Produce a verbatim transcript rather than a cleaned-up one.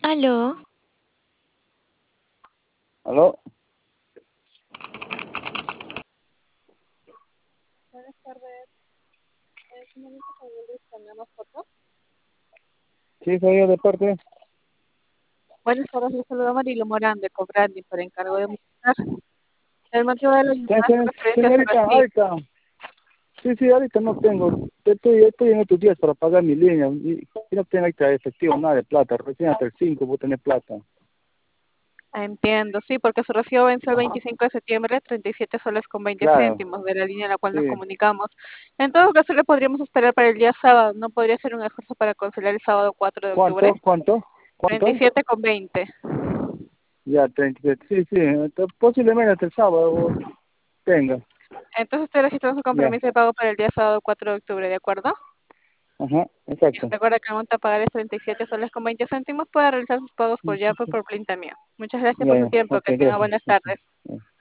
Aló, ¿Aló? Buenas tardes. Eh, señorita, ¿podría cambiamos foto? Sí, soy yo de parte. Buenas tardes, le saluda Marilo Morán de Cobrandi por encargo de mostrar. El motivo de la Se- llamada es se- referente a su Señorita, recibo. ahorita, sí, sí, ahorita no tengo, estoy, estoy en estos días para pagar mi línea, y, y no tengo ahorita efectivo nada de plata, recién hasta el cinco voy a tener plata. Entiendo, sí, porque su recibo vence el Ajá, veinticinco de septiembre, treinta y siete soles con veinte claro, céntimos de la línea a la cual nos sí. comunicamos. En todo caso, le podríamos esperar para el día sábado. ¿No podría ser un esfuerzo para cancelar el sábado cuatro de octubre? ¿Cuánto? ¿Cuánto? treinta y ¿Cuánto? siete con veinte. Ya, treinta y siete, sí, sí, entonces, posiblemente hasta el sábado tenga, Entonces, usted registra su ya, compromiso de pago para el día sábado cuatro de octubre, ¿de acuerdo? ajá, exacto. Recuerda que el monto a pagar es treinta y siete soles con veinte céntimos. Puede realizar sus pagos por Sí, sí, Yapo o sí. por Plintamio. Muchas gracias Ya, por su ya, tiempo. ok, Que tenga gracias. buenas Ok. tardes.